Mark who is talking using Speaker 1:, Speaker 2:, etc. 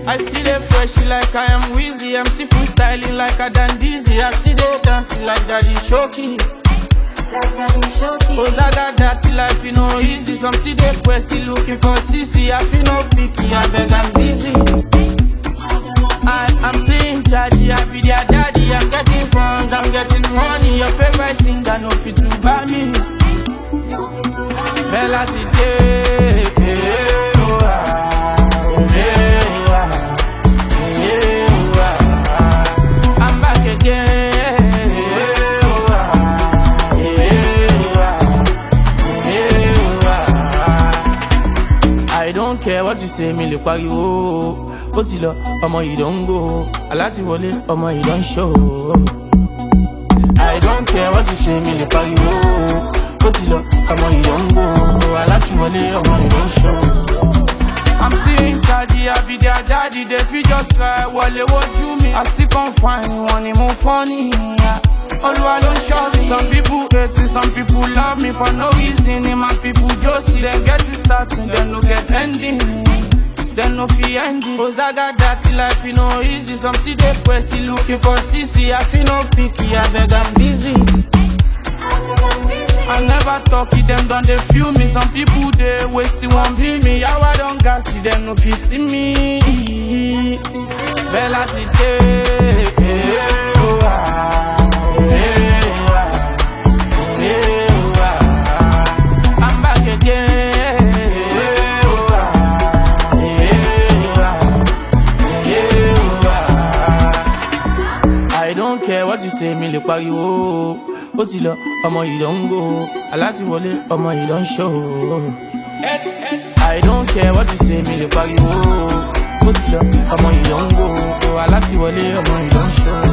Speaker 1: I still dey fresh like I am Wheezy. I'm still freestyling like I done dizzy. I still dey dancing like Daddy Shoki. Cause I got that life, you know, easy. Some still dey pressy looking for CC. I feel no picky, I beg I'm busy. I'm seeing chargy, I be their daddy. I'm getting funds, I'm getting money. Your favorite singer, no fit to buy me. Bella today, I'm back again. I don't care what you say, me look pariwo. Otilo, omo you don't go. Alati wole, omo you don't show. I don't care what you say, me look pariwo. Otilo, omo you don't go. Alati wole, omo you don't show. I'm seeing chargy, I be their daddy. They feel just try, wale what you mean. I see come find one more funny. Oluwa don't show me. Some people hate it, some people love me for no reason. My people just see them get it starting, them no get ending. Them no feel ending. Cause I got that life, you know, easy. Some still dey pressy looking for CC. I feel no picky, I beg I'm busy. I never talk it, them done they feel me. Some people they waste it, won't be me. How I don't got see them no feel see me. Bella today, I'm back again. I don't care what you say, me look pariwo. Otilo, omo you don't go. Alati wole, omo you don't show. I don't care what you say, me look pariwo. Otilo, omo you don't go. Alati wole, omo you don't show.